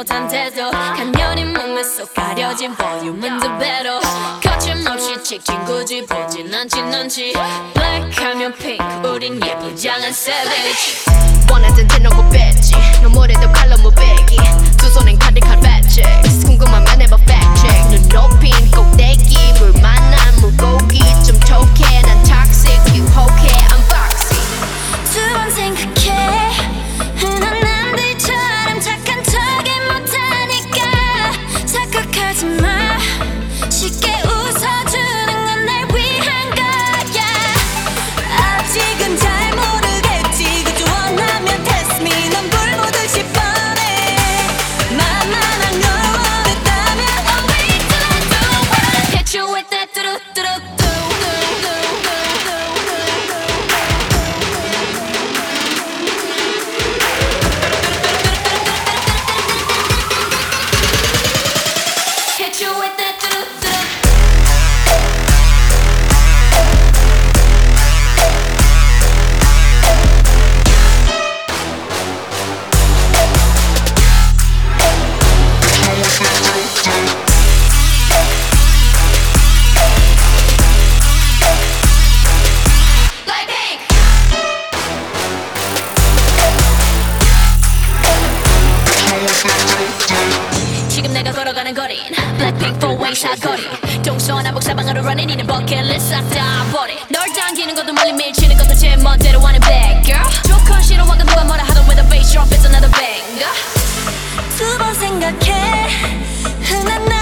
못한데도 간녀린 몸에 쏙 가려진 볼륨은 두 배로 거침없이 찍힌 굳이 보진 않지 넌지 블랙하면 핑크 우린 예쁘장한 savage 원하던 대놓고 뺐지 눈물에도 칼로 무배기 두 손엔 가득한 배치 궁금하면 해봐 fact check 눈 높인 꼭대기 물 만난 물고기 좀 톡해 난 toxic 유혹해 I'm foxy 두 번 생각해 흔한 남들처럼 착한 척이 못하니까 착각하지 마 쉽게 웃어주는 건 날 위한 거야 아직은 잘 모르겠지 그저 원하면 test me 넌 불 보듯이 뻔해 만만한 걸 원했다면 Oh wait till I do it Hit you with that 뚜루뚜루 Hit you with that 뚜루뚜루 Like pink 지금 내가 걸어가는 거린 Blackpink four-way 사거리 동서남북 사방으로 running 이는 버킷리스트 싹 다 버리 널 당기는 것도 멀리 밀치는 것도 제 멋대로 하는 bad girl 조건 싫어하고 누가 뭐라 하던 with a bass drop it's another banger 두 번 생각해 흔한